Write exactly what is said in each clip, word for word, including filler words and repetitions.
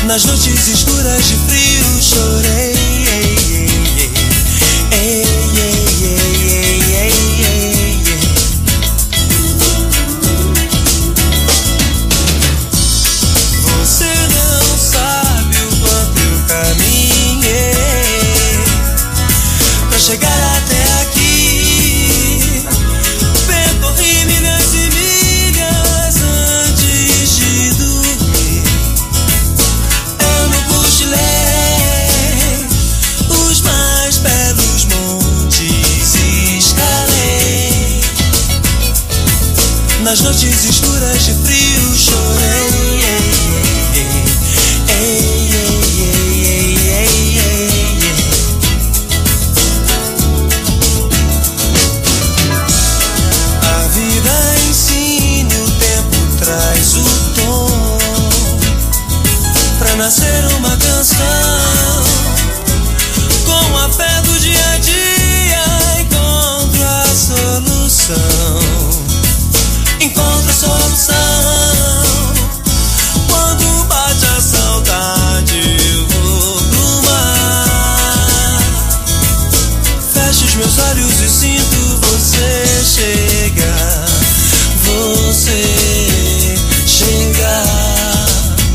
Nas noites escuras de frio chorei. Você não sabe o quanto eu caminhei pra chegar até aqui. Percorri milhas e milhas antes de dormir. Eu não cochilei, os mais belos montes escalei. Nas noites escuras de frio chorei. A vida ensina, o tempo traz o tom pra nascer uma canção. Com a fé do dia a dia encontro a solução. Encontro a solução. Quando bate a saudade eu vou pro mar. Fecho os meus olhos e sinto você chegar. Você chegar.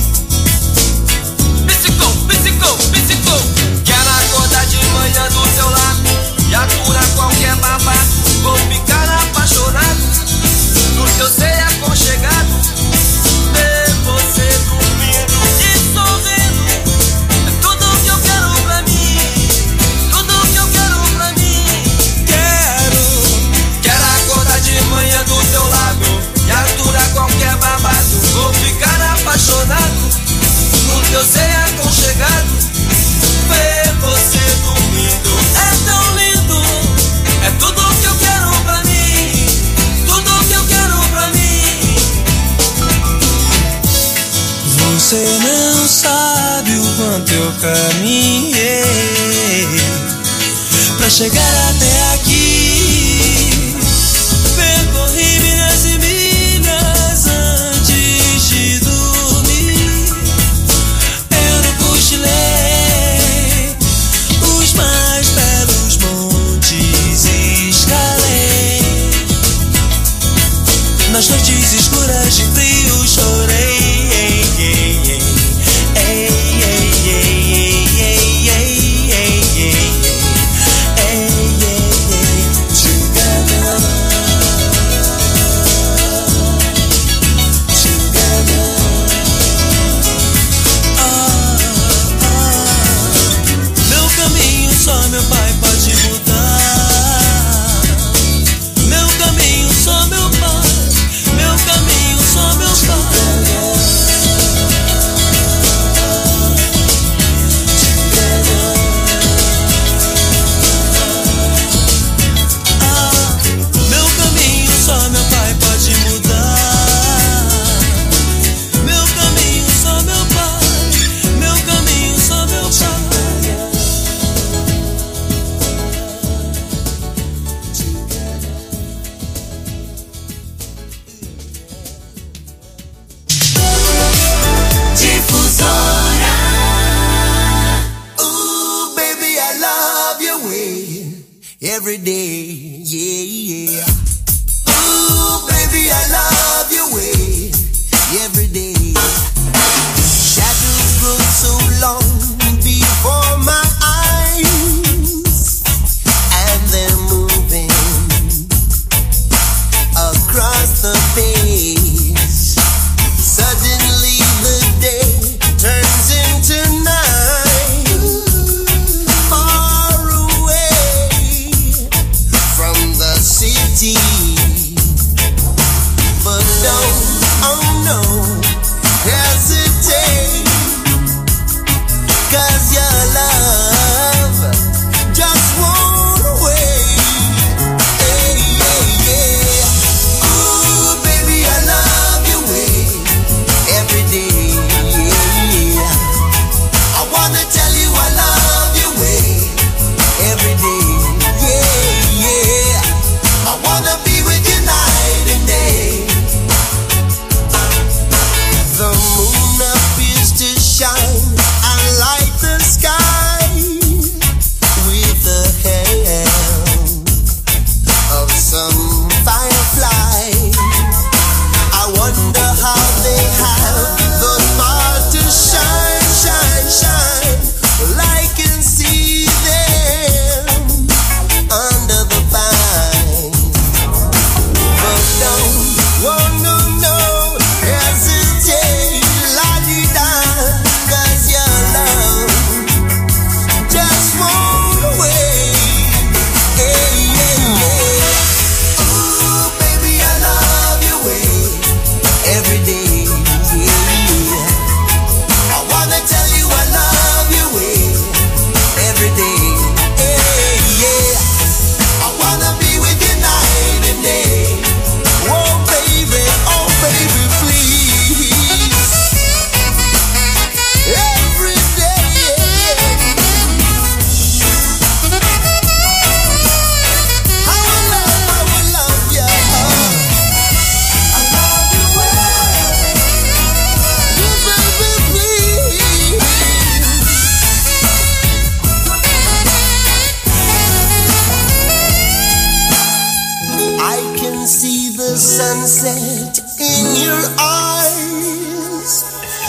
Psicou, psicou, psicou. Quero acordar de manhã do teu lado e aturar qualquer babado. Vou ficar apaixonado no teu ser aconchegado. Ver você dormindo e sorrindo é tudo que eu quero pra mim. Tudo que eu quero pra mim. Quero, Quero acordar de manhã do teu lado e aturar qualquer babado. Vou ficar apaixonado no teu ser aconchegado. Ver você dormindo é tão lindo. é tudo que eu quero pra mim. Tudo que eu quero pra mim. Você não sabe o quanto eu caminhei pra chegar até aqui. Percorri milhas e milhas antes de dormir. Eu não cochilei, os mais belos montes escalei. Nas noites escuras de frio chorei. Meu caminho só meu pai pode mudar. Meu caminho só meu pai. Meu caminho só meu pai. Ah, meu caminho só meu pai pode mudar. Meu caminho só meu pai. Meu caminho só meu pai. Difusora. Ooh, baby, I love your way every day, yeah, yeah. Ooh, baby, I love your way every day. Shadows grow so long before my eyes, and they're moving across the page. Suddenly the day turns into night. Far away,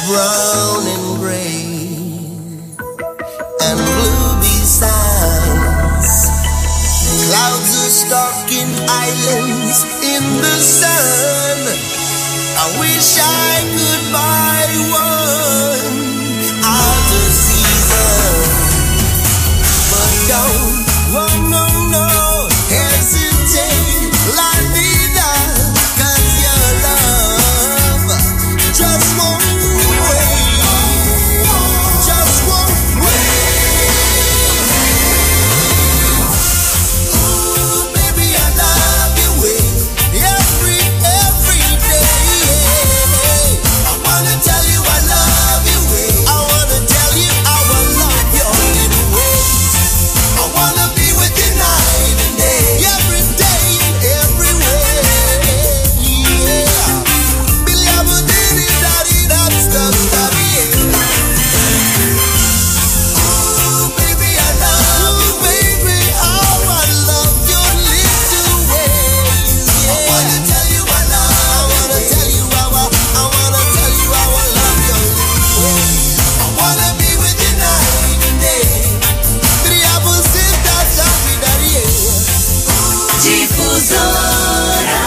brown and gray and blue besides. Clouds are stalking islands in the sun. I wish I could buy one out of season, but don't, oh no, no, hesitate, la vida, 'cause your love just won't wait, just won't wait. Ooh, baby, I love your way, every, every day. I wanna tell you I love your way, I wanna tell you how I love your little ways. I wanna be with you night and day, every day and every way. Yeah. Billy, I would do it, daddy, that stuff, daddy. Ooh, baby, I love you, baby, how I love your little ways. Yeah. I wanna tell you I love, I wanna tell you how I, I wanna tell you how I love your little ways. I wanna be with you night and day. Billy, I would sit that stuff, daddy. Difusora.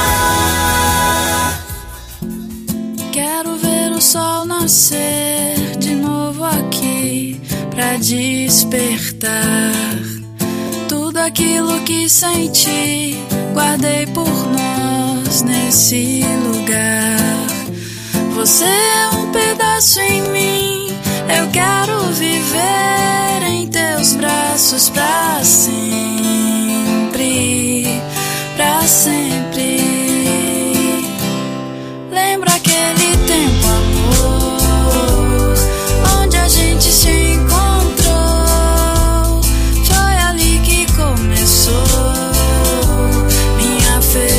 Quero ver o sol nascer de novo aqui pra despertar tudo aquilo que senti, guardei por nós nesse lugar. Você é um pedaço em mim, eu quero viver em teus braços pra sempre, pra sempre. Lembra aquele tempo, amor, onde a gente se encontrou? Foi ali que começou minha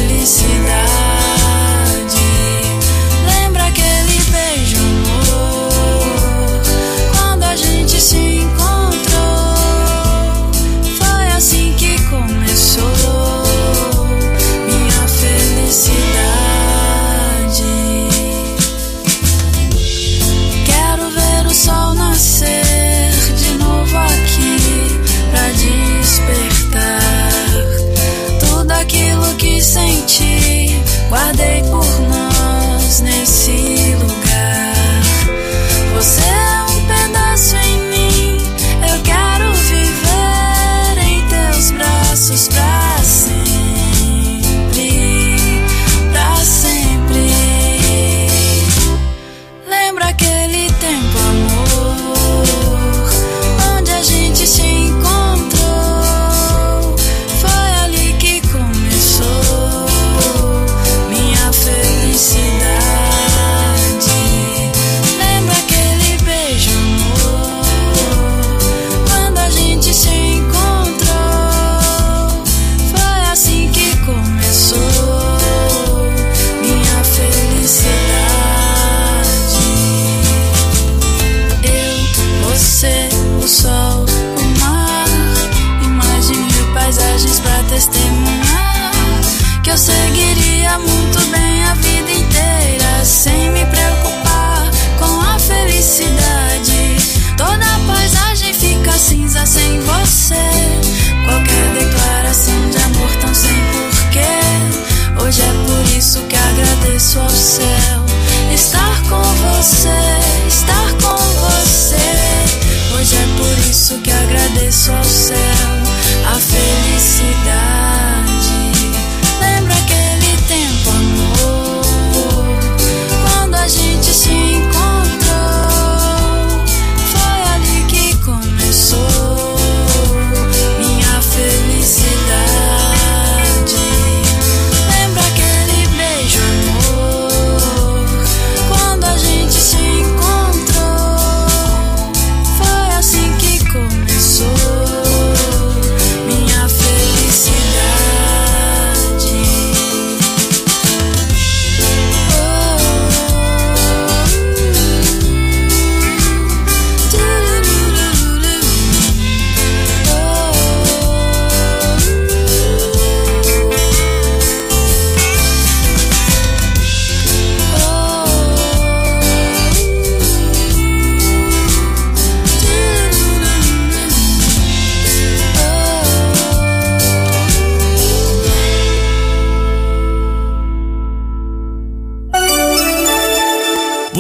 felicidade. Lembra aquele beijo, amor, quando a gente se encontrou? Foi assim que começou minha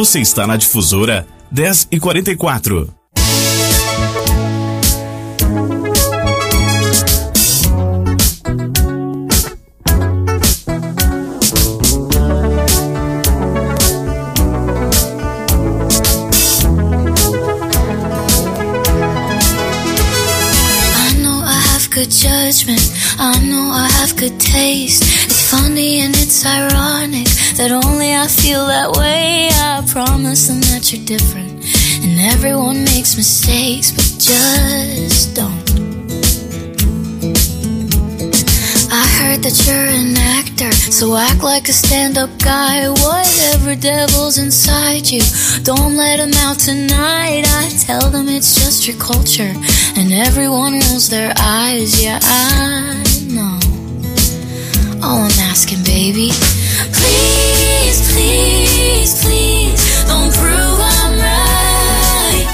Você está na Difusora dez e quarenta e quatro. Good judgment, I know I have good taste. It's funny and it's ironic that only I feel that way. I promise them that you're different, and everyone makes mistakes, but just don't. I heard that you're an actor, so act like a stand-up guy. Whatever devil's inside you, don't let him out tonight. I tell them it's just your culture, and everyone rolls their eyes. Yeah, I know. All I'm asking, baby, please, please, please, don't prove I'm right.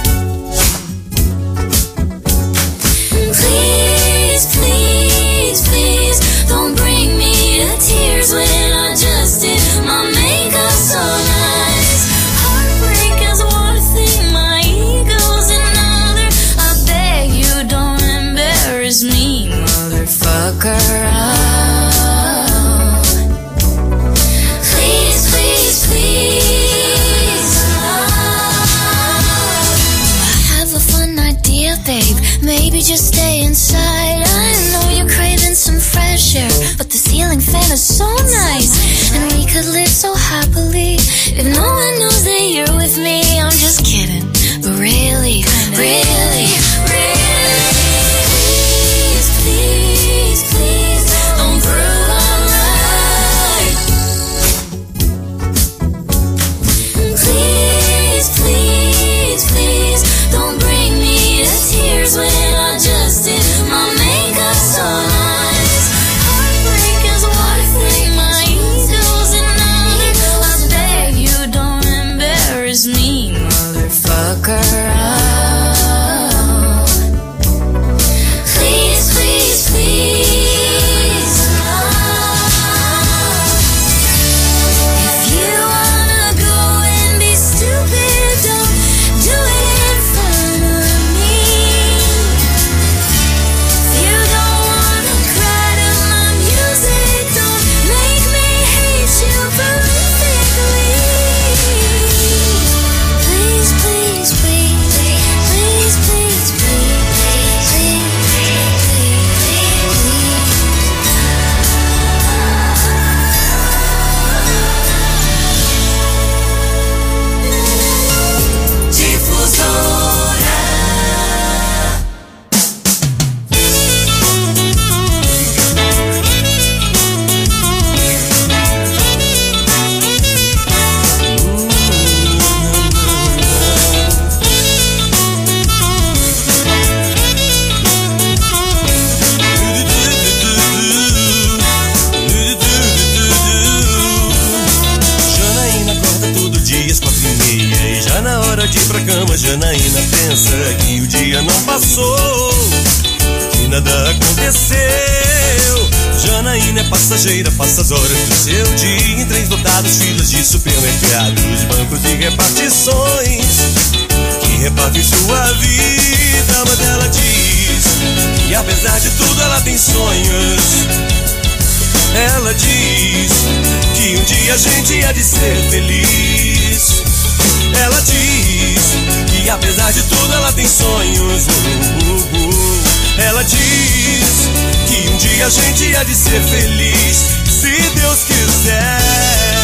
Please, please, please, don't bring me to tears when I just did my makeup so nice. Heartbreak is one thing, my ego's another. I beg you don't embarrass me, motherfucker. Oh. Please, please, please. Oh. I have a fun idea, babe. Maybe just stay inside. I know you're craving some fresh air, but the ceiling fan is so nice, and we could live so happily if no one knows that you're with me. I'm just kidding, but really, really, really, please, please, please, don't prove I'm right. Please, please, please, don't bring me to tears when I just did my makeup so nice. Heartbreak is one thing, my ego's another. I beg you don't embarrass me, motherfucker. Oh. Please, please, please. Oh. If you wanna go and be stupid, don't do it in front of me. If you don't wanna cry to my music, don't make me hate you perfectly. Please, please, please, please, please, please, please, please, Janaína acorda todo dia às quatro e meia, e já na hora de ir pra cama Janaína pensa que o dia não passou, que nada aconteceu. Janaína é passageira, passa as horas do seu dia em trens lotados, filas de supermercados, bancos e repartições que repartem sua vida. Mas ela diz que apesar de tudo ela tem sonhos. Ela diz que um dia a gente há de ser feliz. Ela diz que apesar de tudo ela tem sonhos. uh, uh, uh. Ela diz que um dia a gente há de ser feliz, se Deus quiser.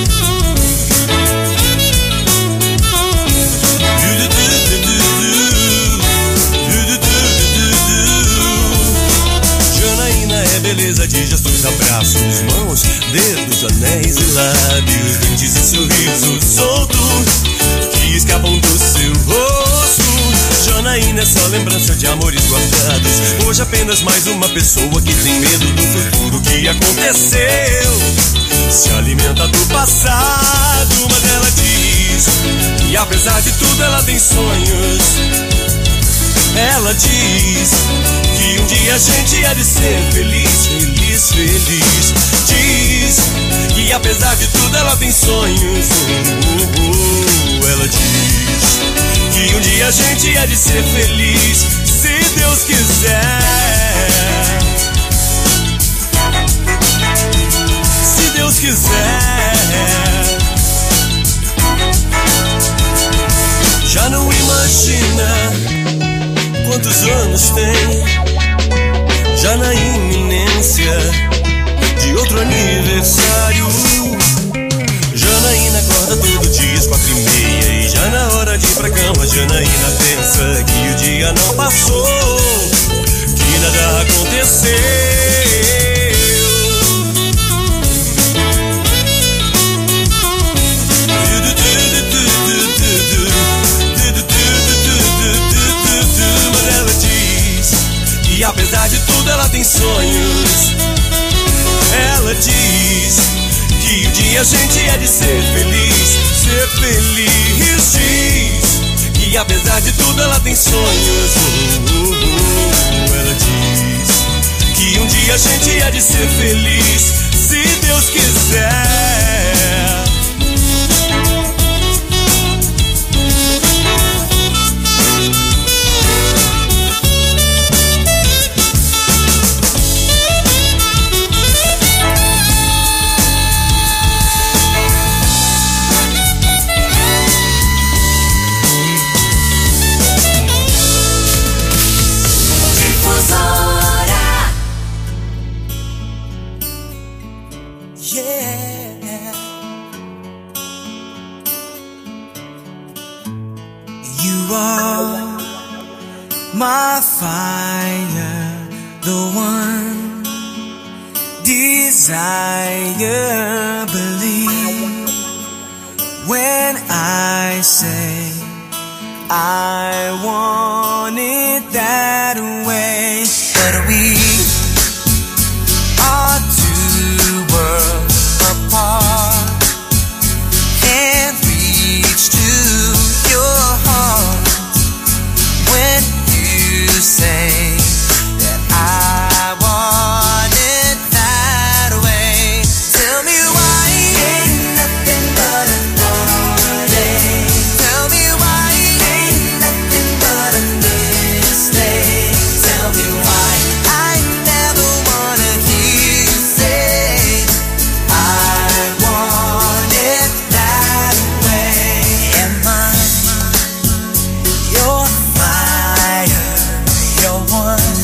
Janaína é beleza de gestos, abraços, mãos, dedos, anéis e lábios, dentes e sorriso solto que escapam do seu rosto. Janaína é só lembrança de amores guardados, hoje apenas mais uma pessoa que tem medo do futuro que aconteceu. Se alimenta do passado, mas ela diz que apesar de tudo ela tem sonhos. Ela diz que um dia a gente há de ser feliz, feliz, feliz. Diz que apesar de tudo ela tem sonhos. uh, uh, uh. Ela diz que um dia a gente há de ser feliz, se Deus quiser. Se Deus quiser. Já não imagina quantos anos tem, já na iminência de outro aniversário. Janaína acorda todo dia às quatro e meia, e já na hora de ir pra cama Janaína pensa que o dia não passou, que nada aconteceu. E apesar de tudo ela tem sonhos. Ela diz que um dia a gente é de ser feliz, ser feliz. Diz que apesar de tudo ela tem sonhos. uh, uh, uh. Ela diz que um dia a gente é de ser feliz, se Deus quiser. My fire, the one desire, believe when I say I want it that way. But we are two worlds apart, can't reach to your heart when you say that I want it that way. Tell me why ain't nothing but a holiday. Tell me why ain't nothing but a mistake. Tell me why I never wanna hear you say I want it that way. Am I your fire, your one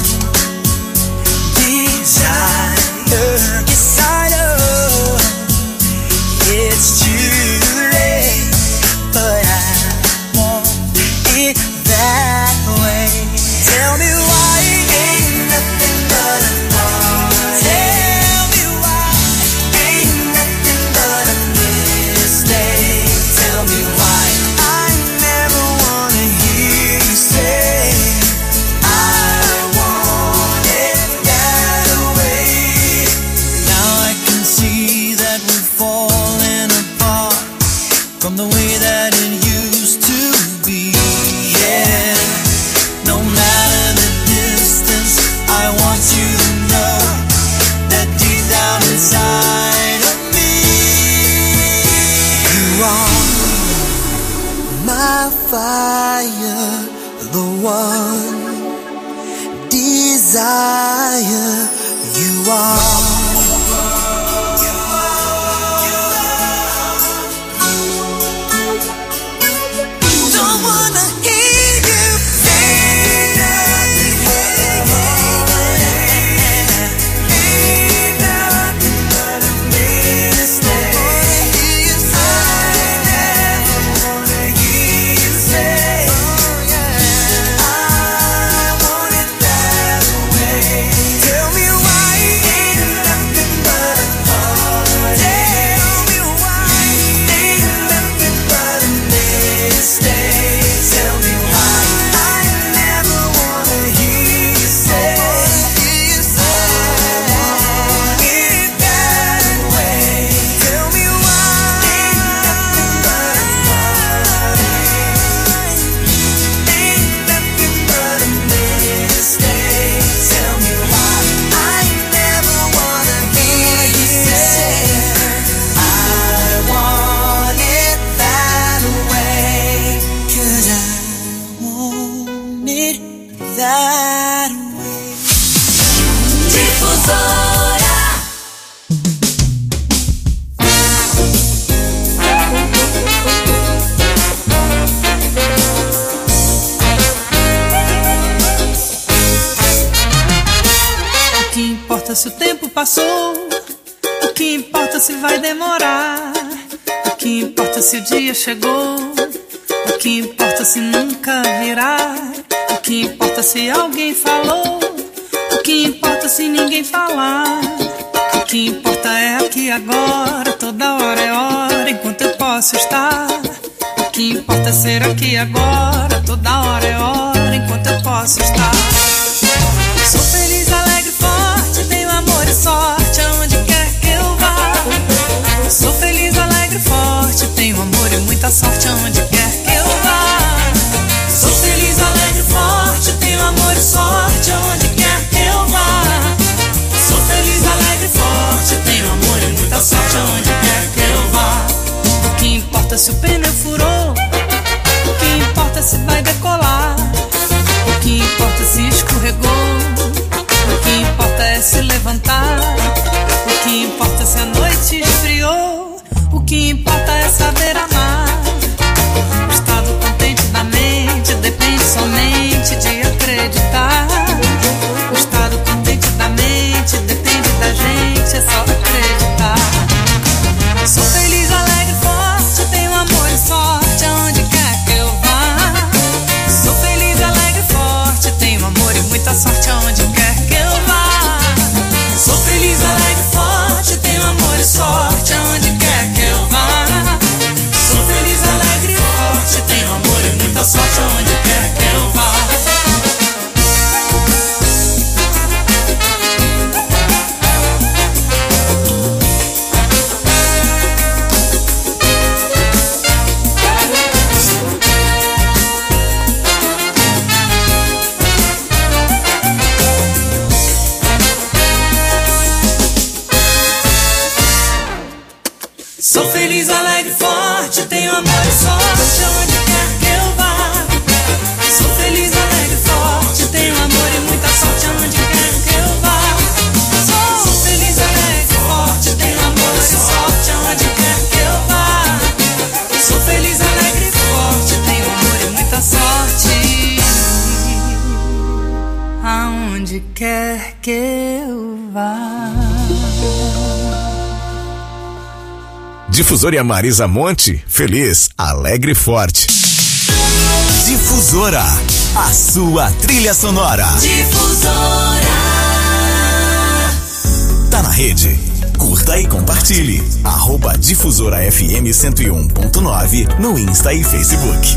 desire? Yes, I know it's too late, but I want it that way. Tell me why ain't nothing but a thought. Tell me why ain't nothing but a mistake. Tell me why I never wanna hear you say I want it that way. Now I can see that we've fallen apart from the way that it used to be. Yeah, no matter the distance, I want you to know that deep down inside of me, you are my fire, the one desire. You are. Don't wanna hear you say nothing. Ain't nothing but a mistake. I never wanna hear you say I want it that way. Tell me why ain't importa se o tempo passou? O que importa se vai demorar? O que importa se o dia chegou? O que importa se nunca virá? O que importa se alguém falou? O que importa se ninguém falar? O que importa é aqui agora, toda hora é hora, enquanto eu posso estar. O que importa é ser aqui agora, toda hora é hora, enquanto eu posso estar. Sou feliz, alegre, forte, tenho amor e sorte aonde quer que eu vá. Sou feliz, alegre, forte, tenho amor e muita sorte aonde quer que eu vá. Sou feliz, alegre, forte, tenho amor e sorte aonde quer que eu vá. Sou feliz, alegre, forte, tenho amor e muita sorte aonde quer que eu vá. O que importa se o pneu furou? O que importa se vai decolar? O que importa se escorregou? O que importa é se levantar. O que importa se a noite esfriou. O que importa é saber amar. O estado contente da mente depende somente de acreditar. O estado contente da mente depende da gente, é só acreditar. Sou feliz, alegre, forte, tenho amor e sorte aonde quer que eu vá. Sou feliz, alegre, forte, tenho amor e muita sorte aonde quer que eu vá. Sou feliz, alegre, forte, tenho amor e sorte aonde quer que eu vá. Sou feliz, alegre, forte, tenho amor e muita sorte aonde quer que eu vá. Sou feliz, alegre, forte, tenho amor e sorte aonde quer que eu vá. Sou feliz, alegre, forte, tenho amor e muita sorte aonde quer que eu vá. Sou feliz, alegre, forte, tenho amor e sorte aonde quer que eu vá. Sou feliz, alegre, forte, tenho amor e muita sorte aonde quer que eu vá. Difusora Marisa Monte, feliz, alegre e forte. Difusora, a sua trilha sonora. Difusora. Tá na rede. Curta e compartilhe. Arroba Difusora F M cento e um ponto nove no Insta e Facebook.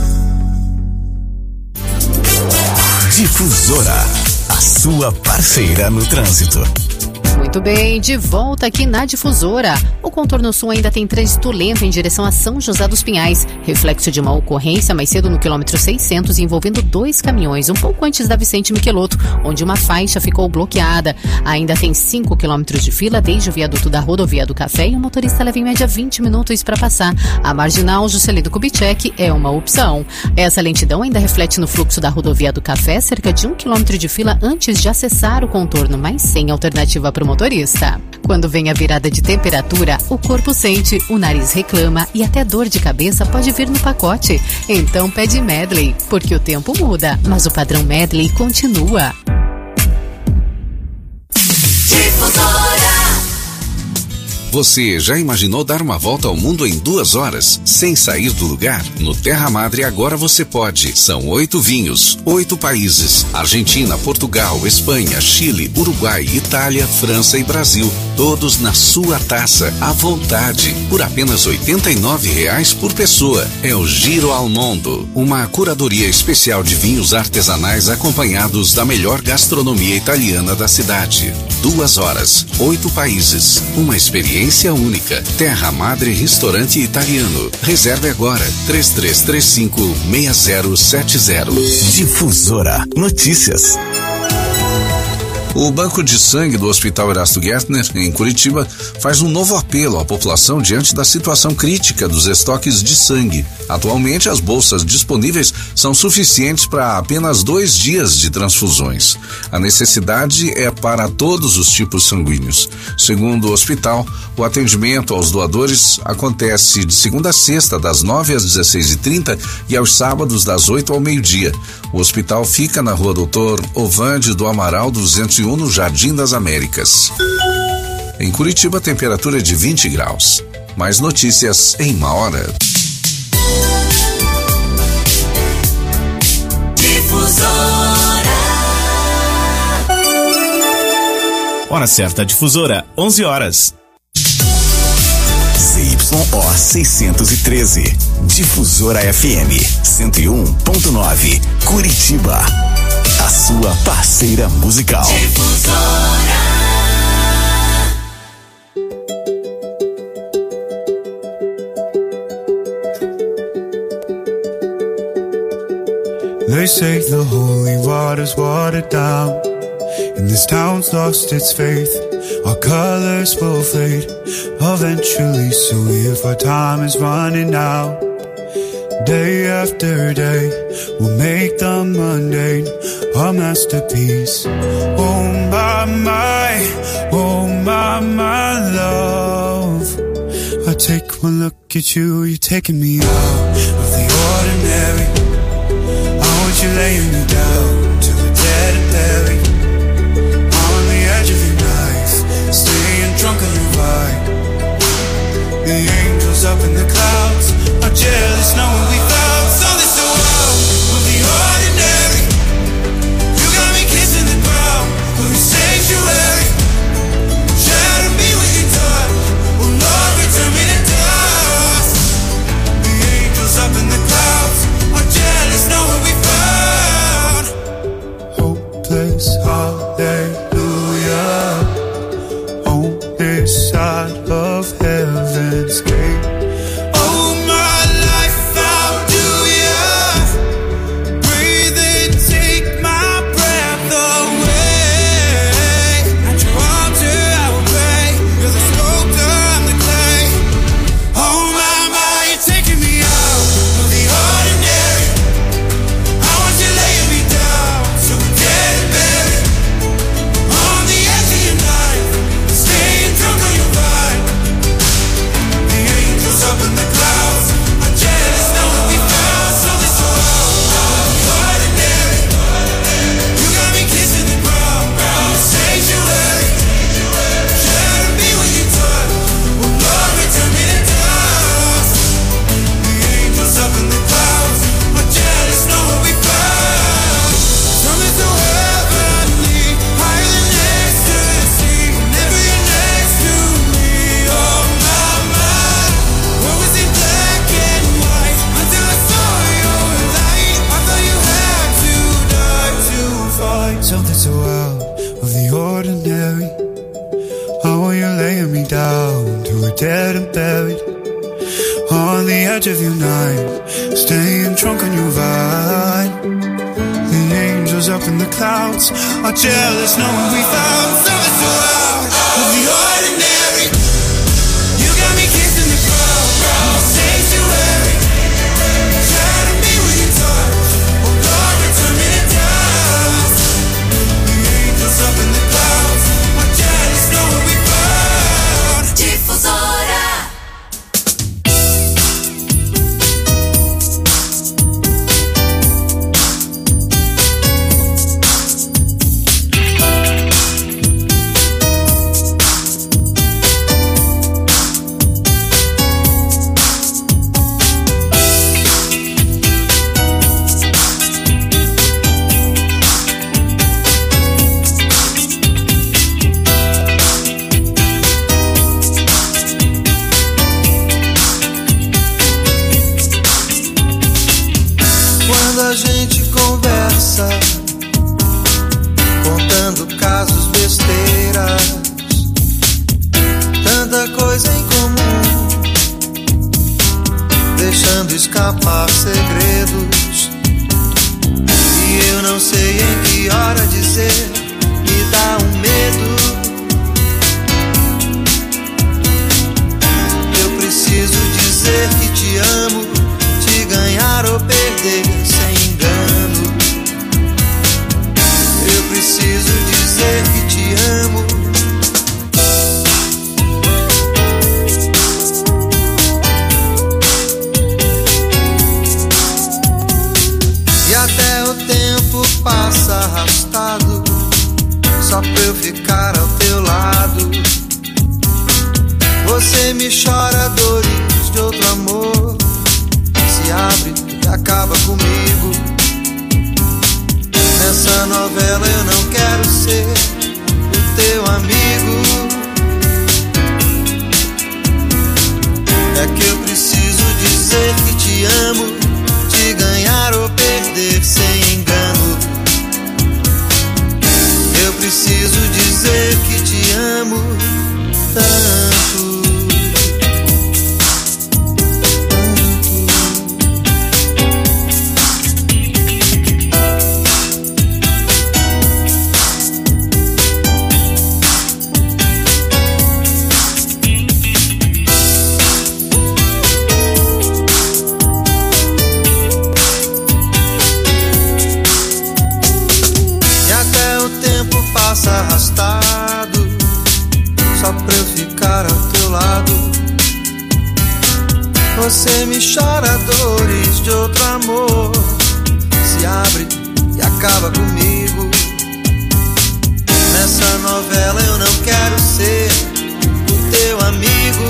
Difusora, a sua parceira no trânsito. Muito bem, de volta aqui na Difusora. O contorno sul ainda tem trânsito lento em direção a São José dos Pinhais, reflexo de uma ocorrência mais cedo no quilômetro seiscentos envolvendo dois caminhões, um pouco antes da Vicente Michelotto, onde uma faixa ficou bloqueada. Ainda tem cinco quilômetros de fila desde o viaduto da Rodovia do Café e o motorista leva em média vinte minutos para passar. A marginal Juscelino Kubitschek é uma opção. Essa lentidão ainda reflete no fluxo da Rodovia do Café, cerca de um quilômetro de fila antes de acessar o contorno, mas sem alternativa para o motorista. Quando vem a virada de temperatura, o corpo sente, o nariz reclama e até dor de cabeça pode vir no pacote. Então pede Medley, porque o tempo muda, mas o padrão Medley continua. Difusora. Você já imaginou dar uma volta ao mundo em duas horas, sem sair do lugar? No Terra Madre agora você pode. São oito vinhos, oito países: Argentina, Portugal, Espanha, Chile, Uruguai, Itália, França e Brasil. Todos na sua taça, à vontade, por apenas oitenta e nove reais por pessoa. É o Giro ao Mundo, uma curadoria especial de vinhos artesanais acompanhados da melhor gastronomia italiana da cidade. Duas horas, oito países, uma experiência única. Terra Madre Restaurante Italiano. Reserve agora, três três três cinco, seis zero sete zero. Difusora Notícias. O Banco de Sangue do Hospital Erasto Gärtner, em Curitiba, faz um novo apelo à população diante da situação crítica dos estoques de sangue. Atualmente, as bolsas disponíveis são suficientes para apenas dois dias de transfusões. A necessidade é para todos os tipos sanguíneos. Segundo o hospital, o atendimento aos doadores acontece de segunda a sexta, das nove às dezesseis e trinta e aos sábados, das oito ao meio-dia. O hospital fica na rua Doutor Ovande do Amaral duzentos e um no Jardim das Américas. Em Curitiba, a temperatura é de vinte graus. Mais notícias em uma hora. Difusora. Hora certa, Difusora, onze horas. Z Y O seiscentos e treze, Difusora F M cento e um ponto nove, Curitiba, a sua parceira musical. Difusora. They say the holy water's watered down, and this town's lost its faith. Our colors will fade eventually, so if our time is running out, day after day, we'll make the mundane our masterpiece. Oh my, my, oh my, my love, I take one look at you, you're taking me out of the ordinary. You're laying me down to a dead and buried on the edge of your knife, staying drunk on your ride. The angels up in the clouds are jealous knowing we found something so out of the ordinary. You got me kissing the ground of your sanctuary. Shadow me with your touch, oh Lord, return me to dust. The angels up in the clouds are jealous knowing we found hallelujah on this side of heaven's gate. Oh, my life found you, breathe and take my breath away. At your altar I will pray, you're the sculptor, I'm the clay. Oh my, my, you're taking me out of the ordinary. I want you laying me down so dead and buried on the edge of your knife, staying drunk on your ride. The angels up in the clouds are jealous knowing we found something so out of the ordinary. You got me kissing the ground, ground sanctuary. Shadow me when you touch, oh Lord, return me to dust. The angels up in the clouds are jealous knowing we found something so heavenly, higher than ecstasy. Whenever you're next to me, oh my, my. What was in black and white until I saw your light? I thought you had to die to fight something so out of the ordinary. Oh, you're laying me down to a dead and buried on the edge of your night, staying drunk on your vine. The angels up in the clouds are jealous knowing we found something so out of the ordinary. You got me kissing the ground, ground sanctuary. Shadow me with your touch, oh Lord, return me to dust. The angels up in the clouds are jealous knowing we found Difusora. Quando a gente conversa, contando casos, besteiras, tanta coisa em comum, deixando escapar segredos. E eu não sei em que hora dizer, me dá um medo. Eu preciso dizer que te amo, te ganhar ou perder sem engano. Eu preciso dizer que te amo. Nessa novela eu não quero ser o teu amigo. É que eu preciso dizer que te amo, te ganhar ou perder sem engano. Eu preciso dizer que te amo tanto. Arrastado só pra eu ficar ao teu lado. Você me chora dores de outro amor, se abre e acaba comigo. Nessa novela eu não quero ser o teu amigo.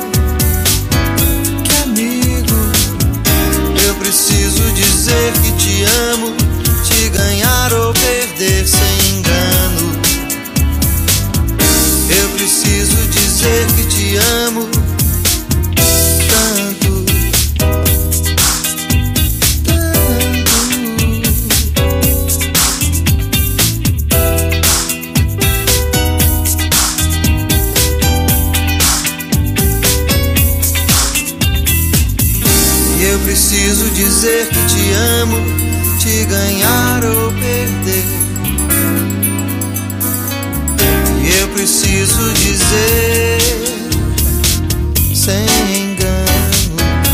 Que amigo? Eu preciso dizer que te amo, te ganhar ou perder sem engano. Eu preciso dizer que te amo tanto, tanto. E eu preciso dizer que te amo, te ganhar ou perder. Eu preciso dizer sem engano.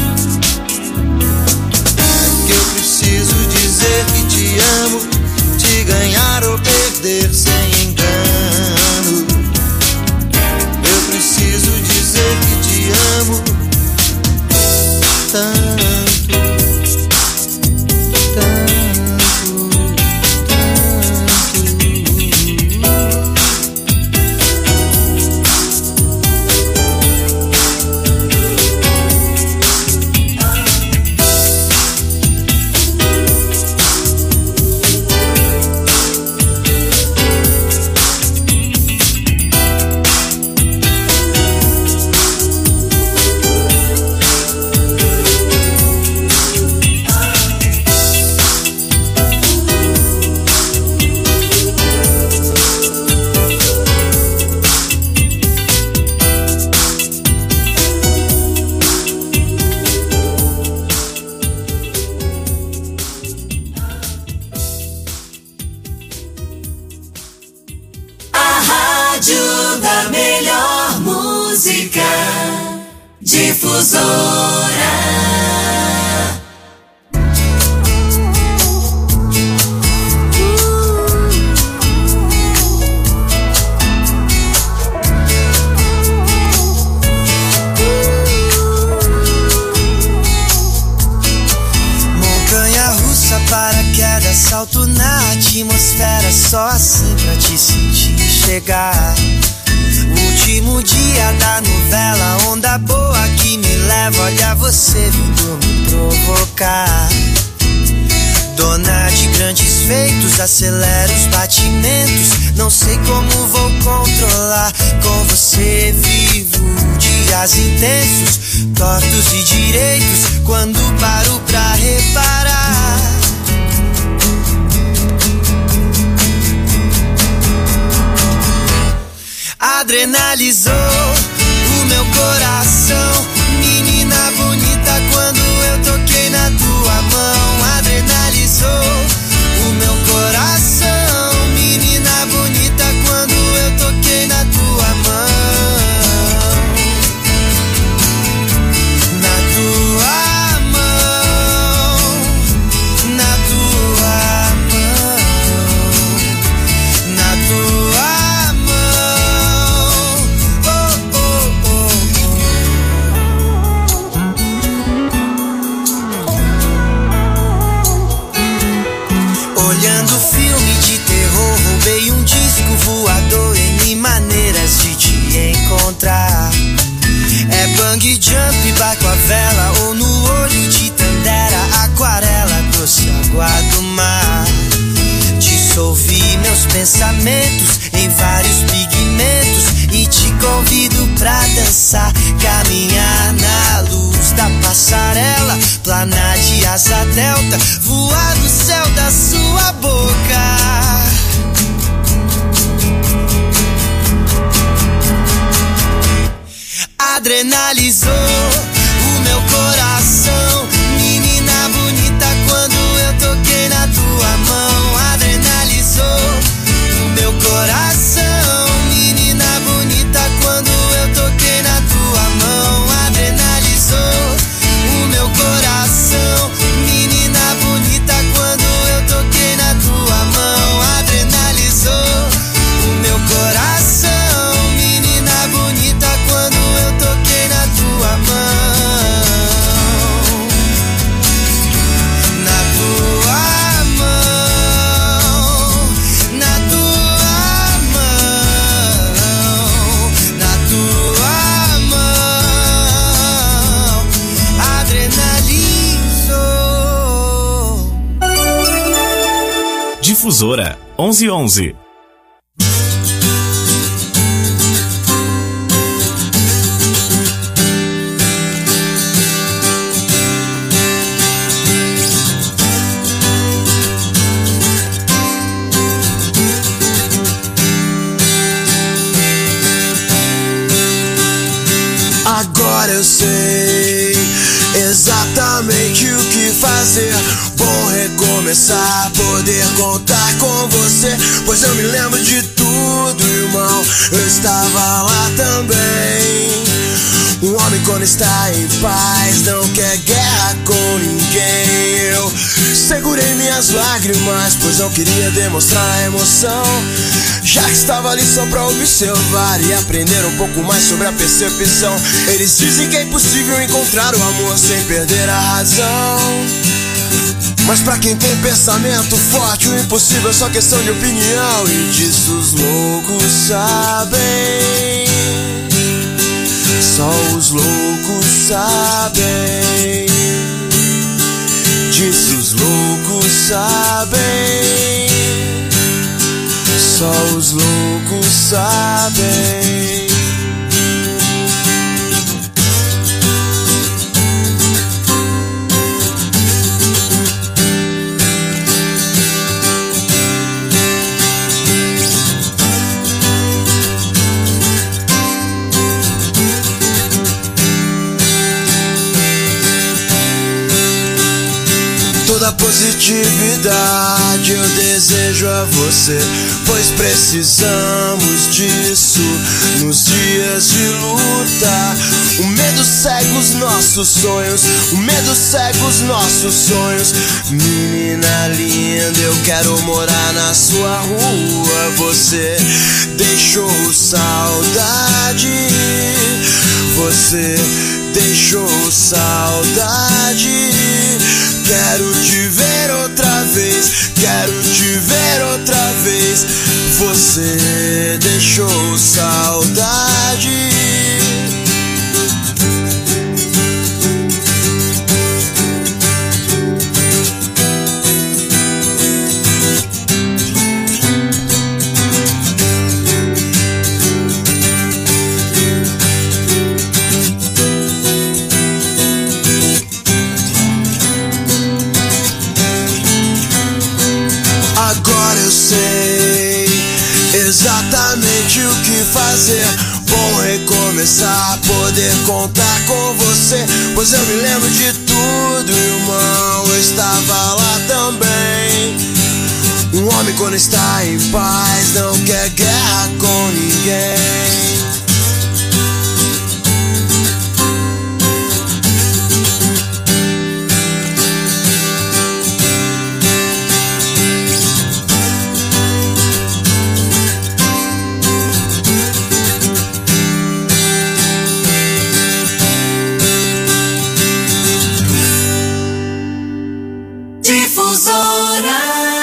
É que eu preciso dizer que te amo, te ganhar ou perder sem engano. Eu preciso dizer que te amo tanto. Salto na atmosfera, só assim pra te sentir chegar. Último dia da novela, onda boa que me leva. Olha você vindo me provocar. Dona de grandes feitos, acelera os batimentos. Não sei como vou controlar. Com você vivo dias intensos, tortos e direitos. Quando paro pra reparar, adrenalizou o meu coração. Menina bonita, quando eu toquei na tua mão, adrenalizou o meu coração. Menina bonita, quando eu toquei na tua mão, na tua mão, na tua mão, na tua mão. Oh, oh, oh, oh. Olhando filme de terror, roubei um disco voador. N maneiras de te encontrar. É bang jump, barco a vela, ou no olho de Tandera, aquarela, doce água do mar. Te passar, caminhar na luz da passarela, planar de asa delta, voar no céu da sua boca. Adrenalizou o meu coração, menina bonita, quando eu toquei na tua mão. Adrenalizou o meu coração, menina bonita, quando eu toquei na tua mão. Adrenalizou o meu coração, menina bonita, quando eu toquei na tua mão. Adrenalizou o meu coração, menina bonita, quando eu toquei na tua mão. Na tua mão, na tua mão, na tua mão, adrenalizou. Difusora onze onze. Agora eu sei exatamente o que fazer. Vou recomeçar, poder contar com você, pois eu me lembro de tudo, irmão. Eu estava lá também. Um homem quando está em paz não quer guerra com ninguém. Eu segurei minhas lágrimas, pois não queria demonstrar a emoção. Já que estava ali só pra observar e aprender um pouco mais sobre a percepção. Eles dizem que é impossível encontrar o amor sem perder a razão. Mas pra quem tem pensamento forte, o impossível é só questão de opinião. E disso os loucos sabem, só os loucos sabem. Disso os loucos sabem, só os loucos sabem. Toda positividade eu desejo a você, pois precisamos disso nos dias de luta. O medo cega os nossos sonhos, o medo cega os nossos sonhos. Menina linda, eu quero morar na sua rua. Você deixou saudade, você deixou saudade. Quero te ver outra vez, quero te ver outra vez. Você deixou saudade. Agora eu sei exatamente o que fazer. Vou recomeçar, poder contar com você, pois eu me lembro de tudo, irmão. Eu estava lá também. Um homem quando está em paz não quer guerra com ninguém. Difusora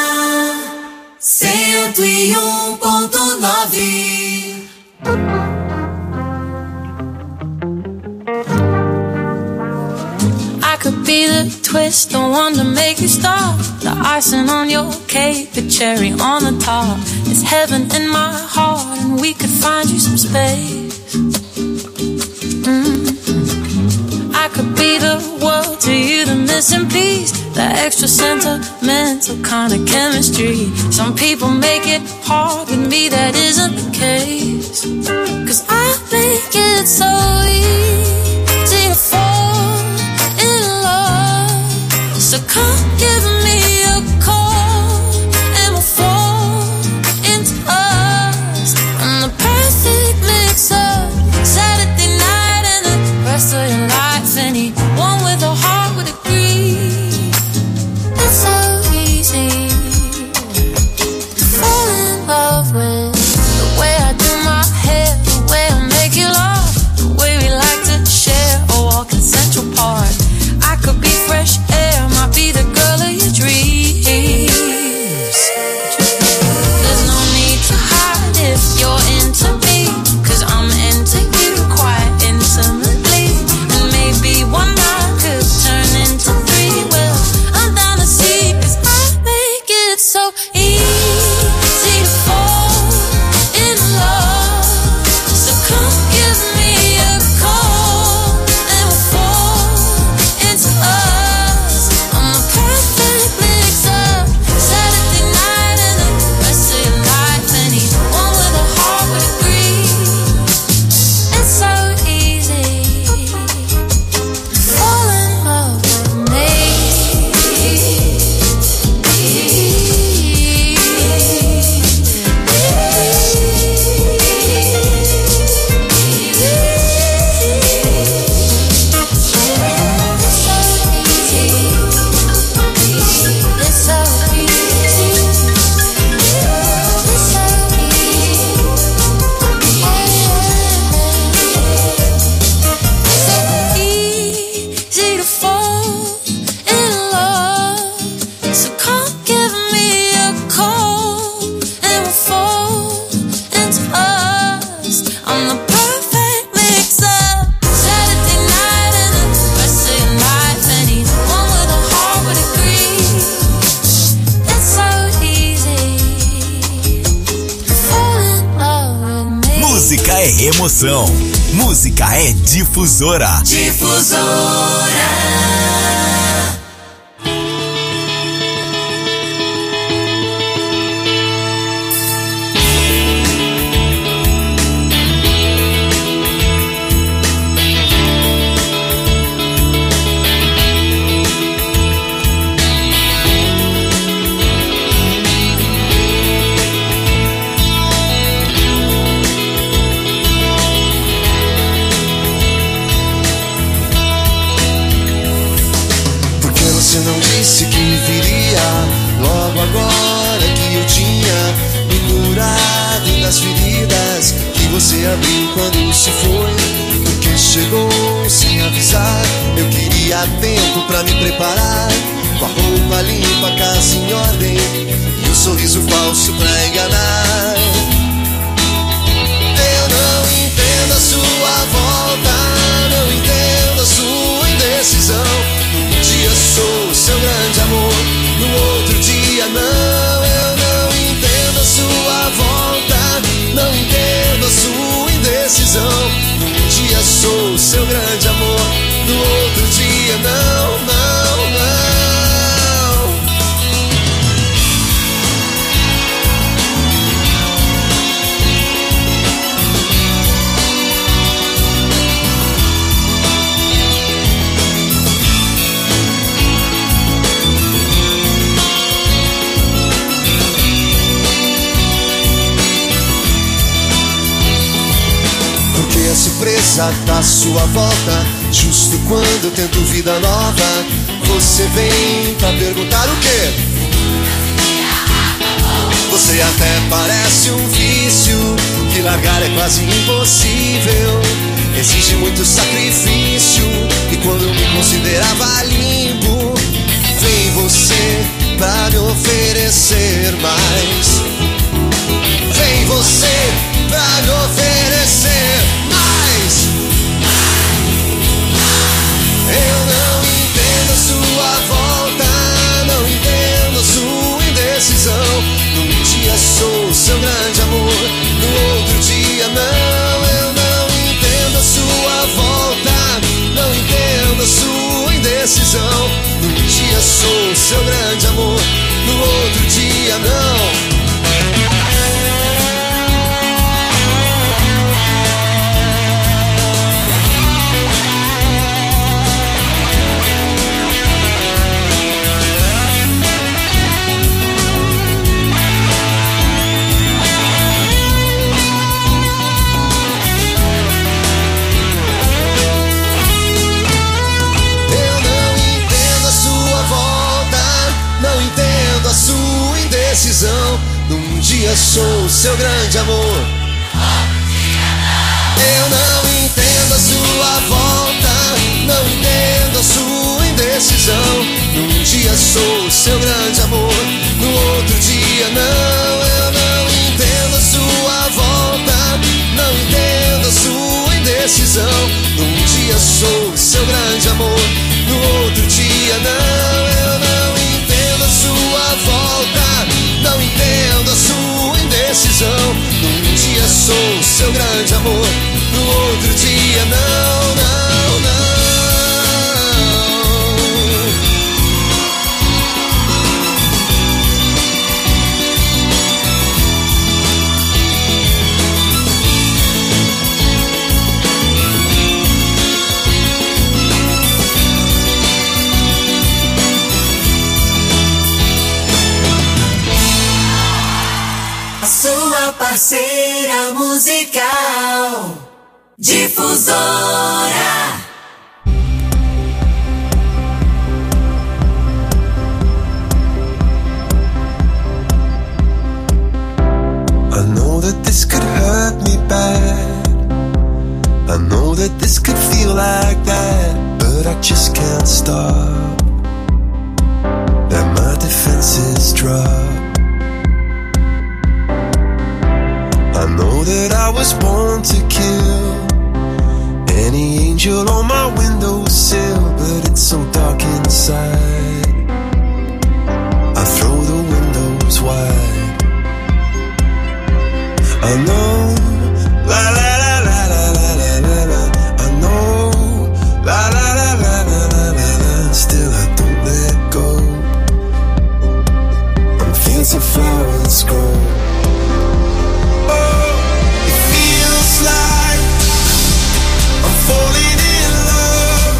cento e um ponto nove. I could be the twist, the one to make you stop, the icing on your cake, the cherry on the top. It's heaven in my heart, and we could find you some space. Mm. I could be the world to you, the missing piece, the extra sentimental kind of chemistry. Some people make it hard, with me that isn't the case. Cause I make it so easy to fall in love. So come give me a call and we'll fall into us. I'm the perfect mix up, Saturday night and the rest of your life. Anyone with a heart would agree. It's so easy to fall in love with the way I do my hair, the way I make you laugh, the way we like to share a walk in Central Park. I could be fresh air, might be the girl of your dreams. There's no need to hide if you're into me, cause I'm into you quite intimately. And maybe one night could turn into three. Well, I'm down to see, cause I make it so easy to fall in love. So come give me a call and we'll fall into us. I'm the perfect mix up, Saturday night and the rest of your life. Anyone with a heart would agree. It's so easy to fall in love with me. It's so easy. It's so easy to fall in love. So come give me a call and we'll fall into us. I'm the perfect mix up, Saturday night and the rest of your life. Anyone with a heart would agree. It's so easy to fall in love with me. Música é emoção. Música é difusora. Difusora. Por que você não disse que viria logo agora que eu tinha me curado das feridas que você abriu quando se foi? Porque chegou sem avisar. Eu queria tempo pra me preparar, com a roupa limpa, a casa em ordem e um sorriso falso pra enganar. Eu não entendo a sua volta, não entendo a sua indecisão. Um dia sou seu grande amor, no outro dia não. Eu não entendo a sua volta, não entendo a sua indecisão. Um dia sou seu grande amor, no outro dia não, não, não. Porque a surpresa da sua volta, justo quando eu tento vida nova, você vem pra perguntar o quê? Você até parece um vício, que largar é quase impossível. Exige muito sacrifício, e quando eu me considerava limpo, vem você pra me oferecer mais. Vem você pra me oferecer mais. Eu não entendo a sua volta, não entendo a sua indecisão. Num dia sou seu grande amor, no outro dia não. Eu não entendo a sua volta, indecisão. Num dia sou seu grande amor. Eu não entendo a sua volta, não entendo a sua indecisão. Num dia sou seu grande amor, no outro dia não. Eu não entendo a sua volta, não entendo a sua indecisão. Num dia sou seu grande amor, no outro dia não. Eu não entendo a sua volta, não entendo a sua indecisão. Num dia sou seu grande amor, no outro dia não, não, não. A sua parceira musical Difusora. I know that this could hurt me bad, I know that this could feel like that, but I just can't stop. And my defenses drop. I know that I was born to kill any angel on my windowsill, but it's so dark inside. I throw the windows wide. I know, la la la la la la la la la. I know, la la la la la la la la. Still I don't let go. I'm fancy flowers grow. Falling in love,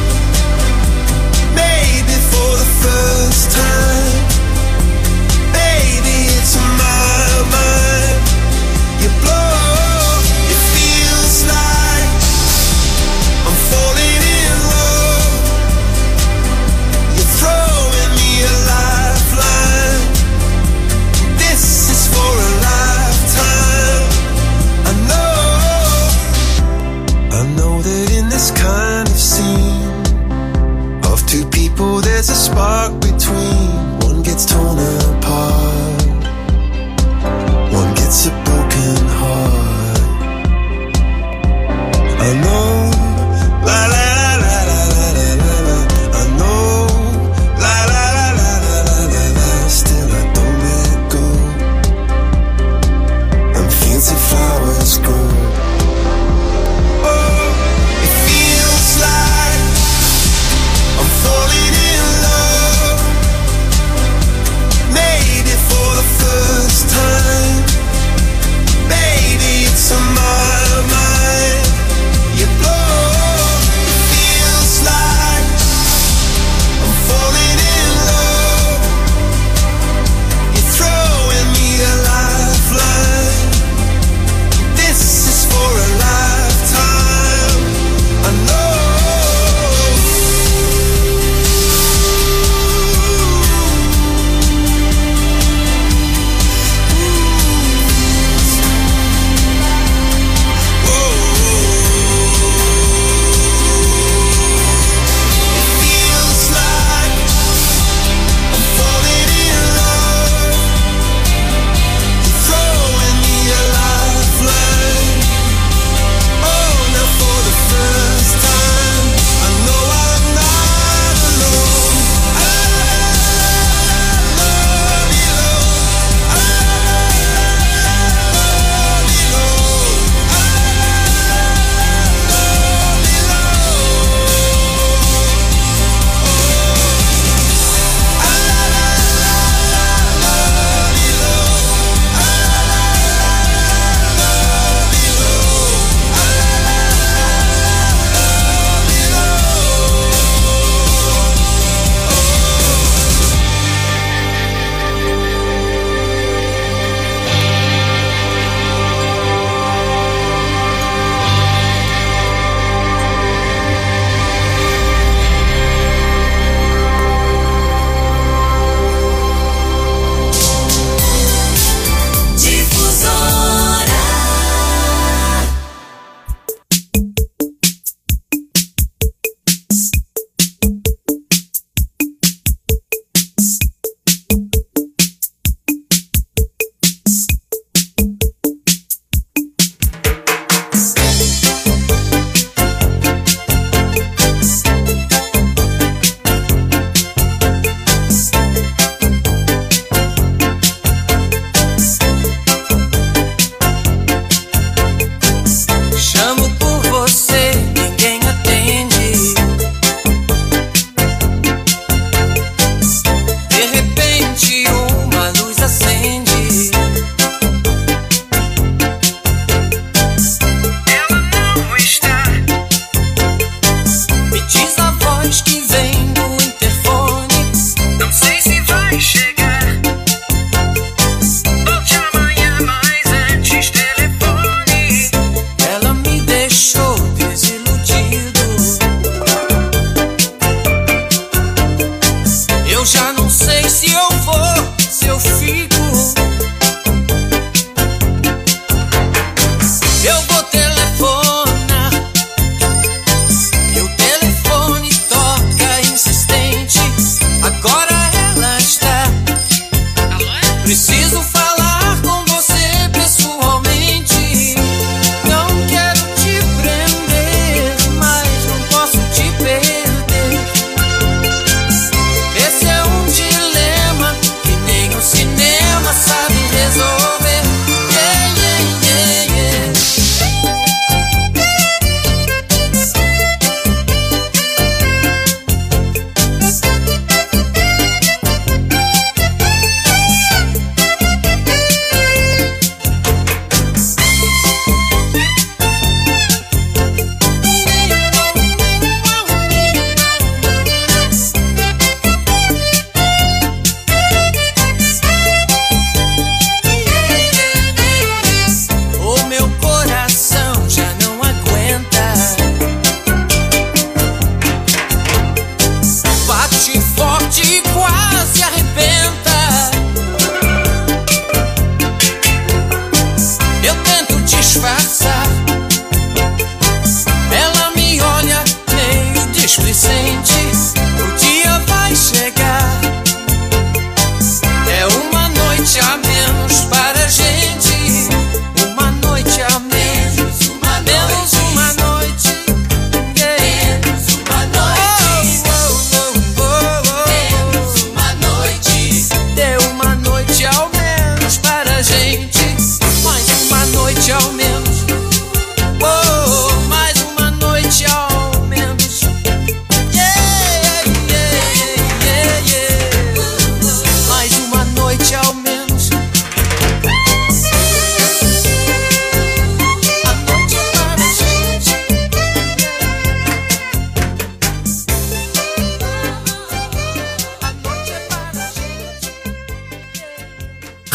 maybe for the first time. Baby, it's my mind. You blow, it feels like I'm falling in love. You're throwing me a lifeline. This is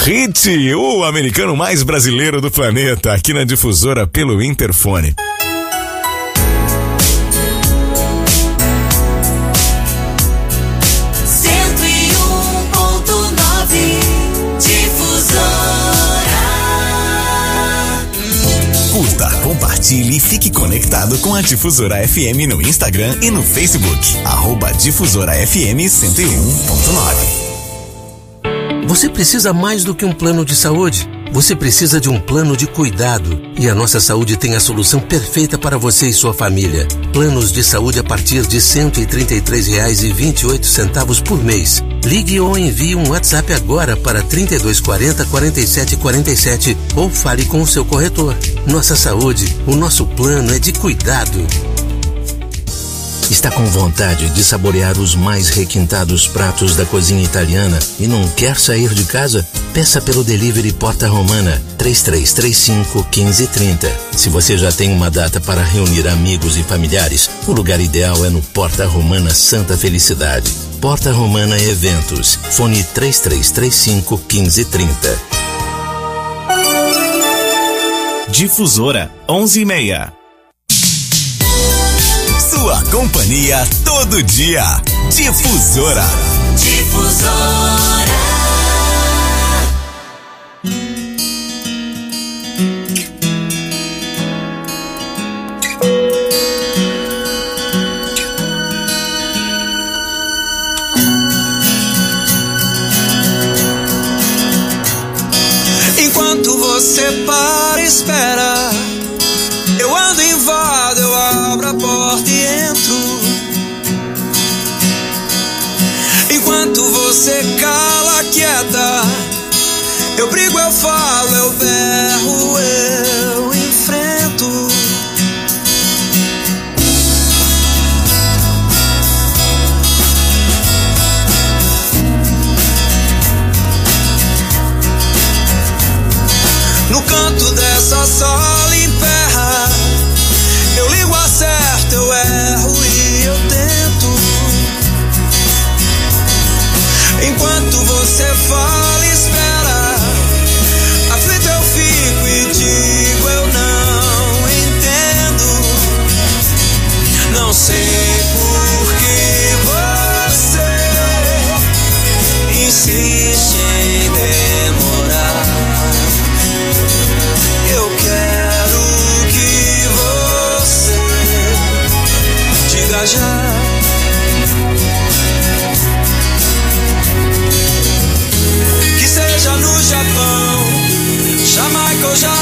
Hit, o americano mais brasileiro do planeta, aqui na Difusora pelo interfone. cento e um ponto nove Difusora. Curta, compartilhe e fique conectado com a Difusora F M no Instagram e no Facebook. Arroba Difusora F M cento e um ponto nove. Você precisa mais do que um plano de saúde. Você precisa de um plano de cuidado. E a Nossa Saúde tem a solução perfeita para você e sua família. Planos de saúde a partir de cento e trinta e três reais e vinte e oito centavos por mês. Ligue ou envie um WhatsApp agora para trinta e dois quarenta, quarenta e sete quarenta e sete ou fale com o seu corretor. Nossa Saúde, o nosso plano é de cuidado. Está com vontade de saborear os mais requintados pratos da cozinha italiana e não quer sair de casa? Peça pelo delivery Porta Romana três três três cinco, um cinco três zero. Se você já tem uma data para reunir amigos e familiares, o lugar ideal é no Porta Romana Santa Felicidade. Porta Romana Eventos. Fone três três três cinco, um cinco três zero. Difusora onze e meia. Sua companhia todo dia. Difusora. Difusora. Enquanto você para e espera, eu ando em volta, eu abro a porta e entro. Enquanto você cala, quieta, eu brigo, eu falo, eu berro, eu enfrento. No canto dessa sala em terra, eu ligo, acerto, eu erro e eu tento. Enquanto você fala e espera, aflito eu fico e digo eu não entendo. Não sei por que você insiste em demorar. Eu quero que você diga já. Que seja no Japão, Jamaica ou Japão,